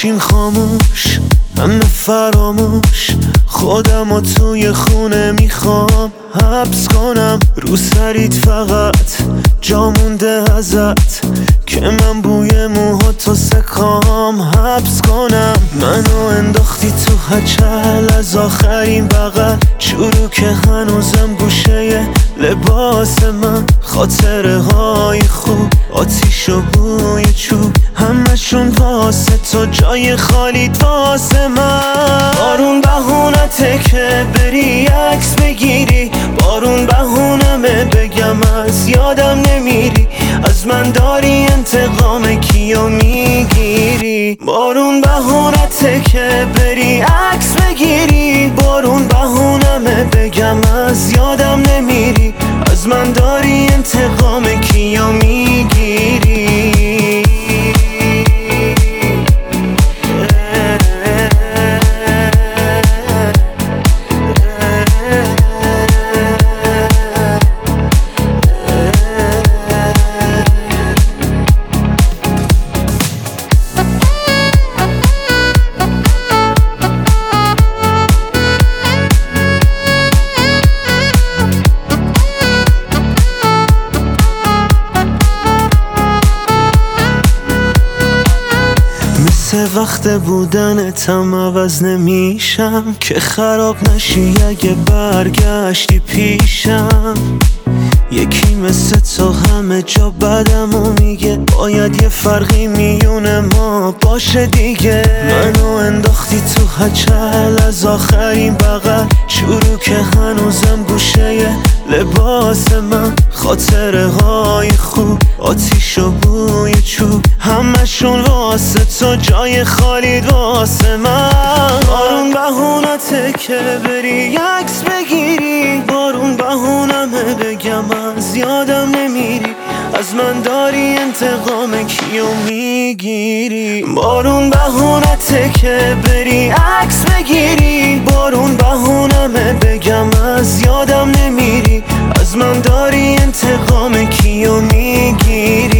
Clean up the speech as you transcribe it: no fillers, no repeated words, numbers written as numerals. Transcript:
ماشین خاموش، همه فراموش، خودم و توی خونه میخوام حبس کنم. رو سریت فقط جا مونده ازت که من بوی موهاتو سکام حبس کنم. منو انداختی تو هچل از آخرین بغل، چروک هنوزم گوشه لباس من. خاطره های خوب، آتیش و بوی چوب، همشون واسه تو، جای خالیت واسه من. بارون بهونته که بری عکس بگیری، بارون بهونمه بگم از یادم نمیری، از من داری انتقام کیو میگیری. بارون بهونته که بری عکس بگیری، بارون بهونمه بگم از یادم نمیری، از من داری انتقام کیو میگیری. وقت بودنتم عوض نمیشم که خراب نشی اگه برگشتی پیشم. یکی مثل تو همه جا بدمو میگه، باید یه فرقی میونه ما باشه دیگه. منو انداختی تو هچل از آخرین بغل، چروک هنوزم گوشه لباس من. خاطره های خوب، آتیش و بوی چوب، همشون واسه تو، جای خالیت واسه من. بارون بهونته که بری عکس بگیری، بارون بهونمه بگم از یادم نمیری، از من داری انتقام کیو میگیری. بارون بهونته که بری عکس بگیری، بارون بهونمه بگم از یادم نمیری، از من داری انتقام کیو میگیری.